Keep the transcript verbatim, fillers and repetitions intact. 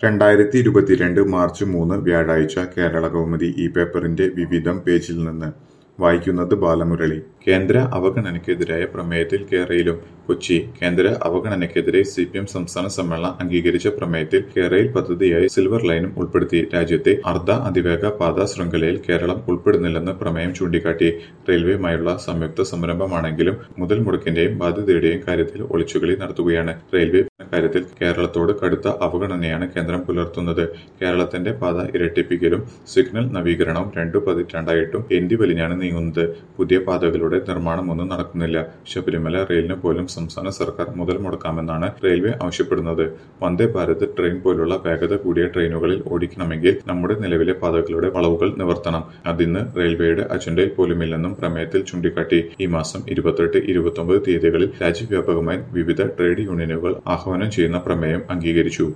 രണ്ടായിരത്തി ഇരുപത്തിരണ്ട് മാർച്ച് മൂന്ന് വ്യാഴാഴ്ച കേരളകൗമുദി ഈ പേപ്പറിന്റെ വിവിധം പേജിൽ നിന്ന് വായിക്കുന്നത് ബാലമുരളി. കേന്ദ്ര അവഗണനയ്ക്കെതിരായ പ്രമേയത്തിൽ കേരളയിലും കൊച്ചി. കേന്ദ്ര അവഗണനയ്ക്കെതിരെ സി പി എം സംസ്ഥാന സമ്മേളനം അംഗീകരിച്ച പ്രമേയത്തിൽ കേരളയിൽ പദ്ധതിയായി സിൽവർ ലൈനും ഉൾപ്പെടുത്തി. രാജ്യത്തെ അർദ്ധ അതിവേഗ പാത ശൃംഖലയിൽ കേരളം ഉൾപ്പെടുന്നില്ലെന്ന് പ്രമേയം ചൂണ്ടിക്കാട്ടി. റെയിൽവേയുമായുള്ള സംയുക്ത സംരംഭമാണെങ്കിലും മുതൽ മുടക്കിന്റെയും ബാധ്യതയുടെയും കാര്യത്തിൽ ഒളിച്ചുകളി നടത്തുകയാണ് റെയിൽവേ. കാര്യത്തിൽ കേരളത്തോട് കടുത്ത അവഗണനയാണ് കേന്ദ്രം പുലർത്തുന്നത്. കേരളത്തിന്റെ പാത ഇരട്ടിപ്പിക്കലും സിഗ്നൽ നവീകരണവും രണ്ടു പതിറ്റാണ്ടായിട്ടും എന്തി വലിഞ്ഞാണ് നീങ്ങുന്നത്. പുതിയ പാതകളുടെ നിർമ്മാണമൊന്നും നടക്കുന്നില്ല. ശബരിമല റെയിലിന് പോലും സംസ്ഥാന സർക്കാർ മുതൽ മുടക്കാമെന്നാണ് റെയിൽവേ ആവശ്യപ്പെടുന്നത്. വന്ദേ ഭാരത് ട്രെയിൻ പോലുള്ള വേഗത കൂടിയ ട്രെയിനുകളിൽ ഓടിക്കണമെങ്കിൽ നമ്മുടെ നിലവിലെ പാതകളുടെ വളവുകൾ നിവർത്തണം. അതിന്ന് റെയിൽവേയുടെ അജണ്ടയിൽ പോലുമില്ലെന്നും പ്രമേയത്തിൽ ചൂണ്ടിക്കാട്ടി. ഈ മാസം ഇരുപത്തെട്ട് ഇരുപത്തൊമ്പത് തീയതികളിൽ രാജ്യവ്യാപകമായി വിവിധ ട്രേഡ് യൂണിയനുകൾ ആഹ്വാനം ചെയ്യുന്ന പ്രമേയം അംഗീകരിച്ചു.